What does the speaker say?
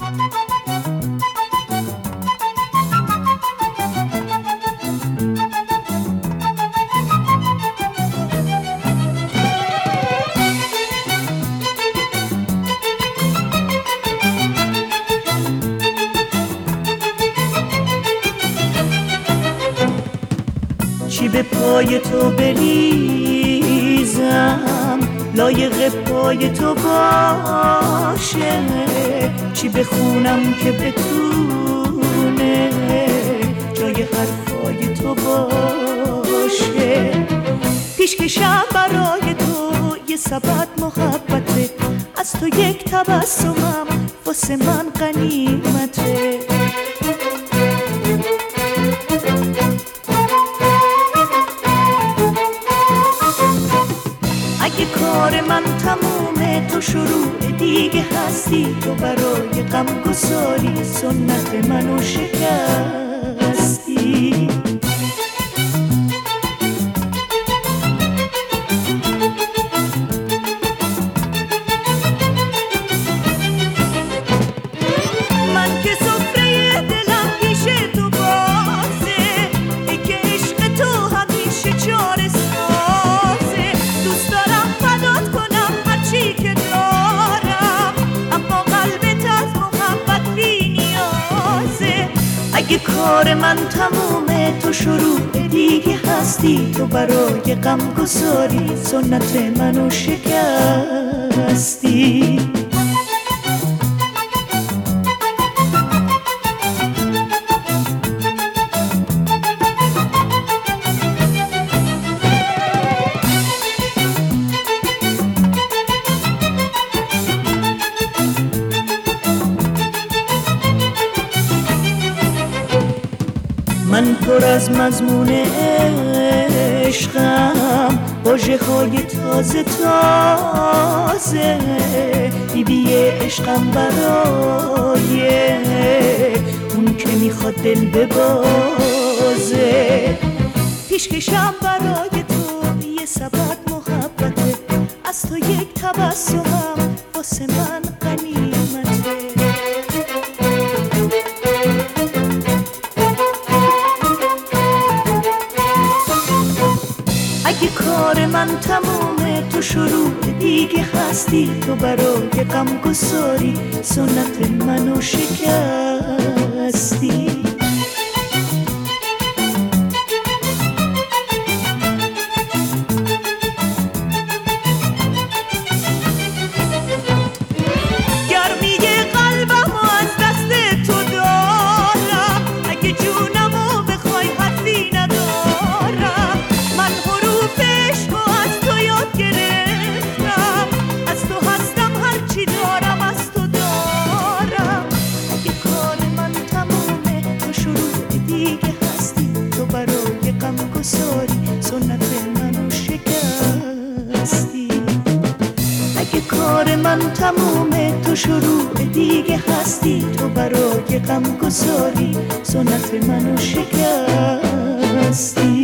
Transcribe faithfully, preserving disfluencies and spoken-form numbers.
چی به پای تو بریزم لایق پای تو باشه، چی بخونم که بتونه جای حرفای تو باشه. پیشکشم برای تو یه سبد محبته، از تو یک تبسمم واسه من غنیمته. اگه کار من تمومه تو شروع دیگه هستی، تو برای غم گساری سنت منو شکستی. من که سفره دلم پیش تو بازه، ای که عشق تو همیشه چاره سازه. دوست دارم فدات کنم هرچی که دارم، اما قلبت از محبت بی نیازه. اگه کار من تمومه تو شروع دیگه هستی، تو برای غم گساری سنت منو شکستی. من پر از مضمون عشقم، واژه های تازه تازه، بیبی عشقم برای اون که میخواد دل ببازه. پیشکشم برای تو یه سبد محبته، از تو یک تبسمم واسه من غنیمته. اگه کار من تمومه تو شروع دیگه هستی، تو برای غم گساری سنت منو شکستی. گرمی قلبمو از دست تو دارم، اگه جونمو بخوای حرفی ندارم. من حروف عشقو از تو یاد گرفتم، از تو هستم هرچی دارم از تو دارم. اگه کار من تمومه تو شروع دیگه هستی، تو برای غم گساری سنت منو شکستی. اگه کار من تمومه تو شروع دیگه هستی، تو برای غم گساری سنت منو شکستی.